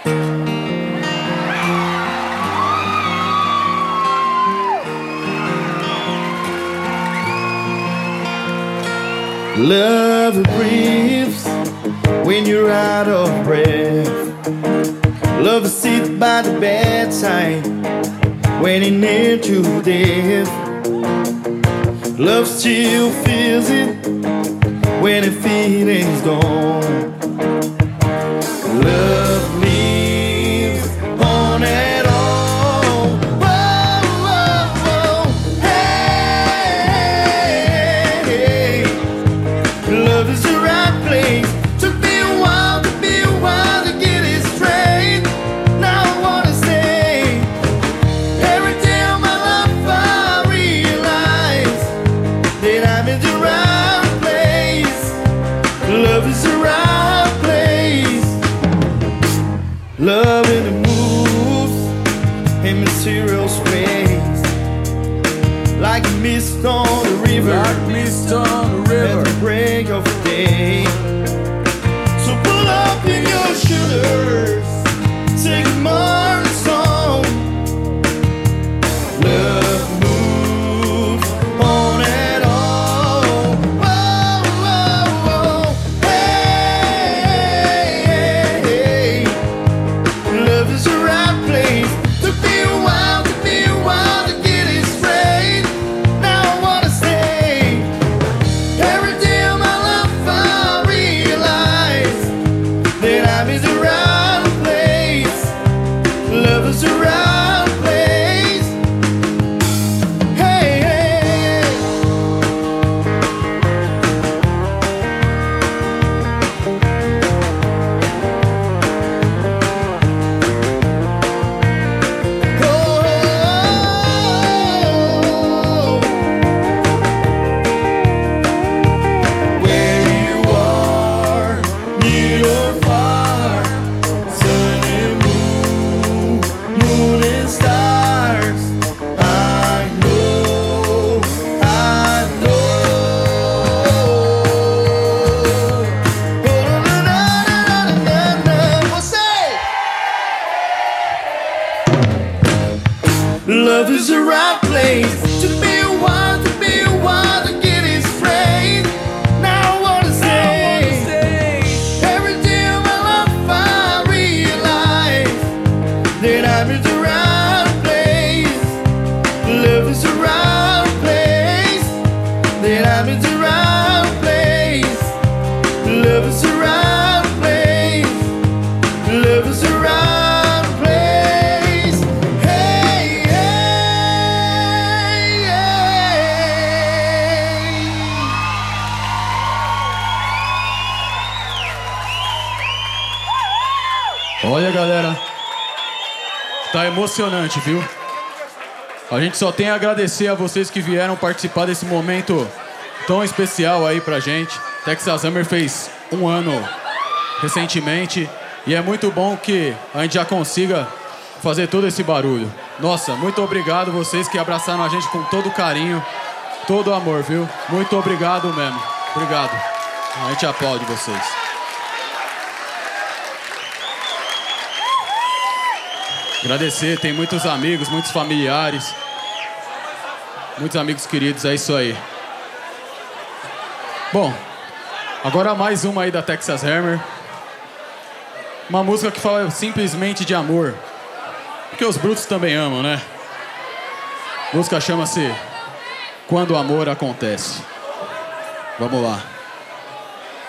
Love breathes when you're out of breath. Love sits by the bedside when you're near to death. Love still feels it when the feeling's gone. Love lives on and on. Whoa, whoa, whoa. Hey, love is the right place. Took me a while to get it straight. Now I wanna stay. Every day of my life I realize that I'm in the right place. Love is the right place. Love in the moves in mysterious ways, like mist on the river, Like mist on the river. at the break of day. So pull up in your shooters, take more song. Love moves on and on. Whoa, whoa, whoa. Hey, love is the right place. Took me a while to get it straight. Now I wanna stay. Every day of my life I realize that I'm in the right place. Love is the right place. Hey, hey. Oh, where you are, near or far, sun and moon and stars. I know, I know. Oh, na, na, na, na, na, na. Você! Love is the right place. Took me a while to get it straight. Now I wanna stay. Every day of my life I realize that I'm in the right place. Love is the right place. That I'm in the right place. Love is the right place. Love is the right place. Hey, hey, hey. Olha, galera, tá emocionante, viu? A gente só tem a agradecer a vocês que vieram participar desse momento tão especial aí pra gente. Texas Hammer fez 1 ano recentemente e é muito bom que a gente já consiga fazer todo esse barulho. Nossa, muito obrigado vocês que abraçaram a gente com todo carinho, todo amor, viu? Muito obrigado mesmo. Obrigado. A gente aplaude vocês. Agradecer, tem muitos amigos, muitos familiares, muitos amigos queridos, é isso aí. Bom, agora mais uma aí da Texas Hammer. Uma música que fala simplesmente de amor, porque os brutos também amam, né? A música chama-se Quando o Amor Acontece. Vamos lá.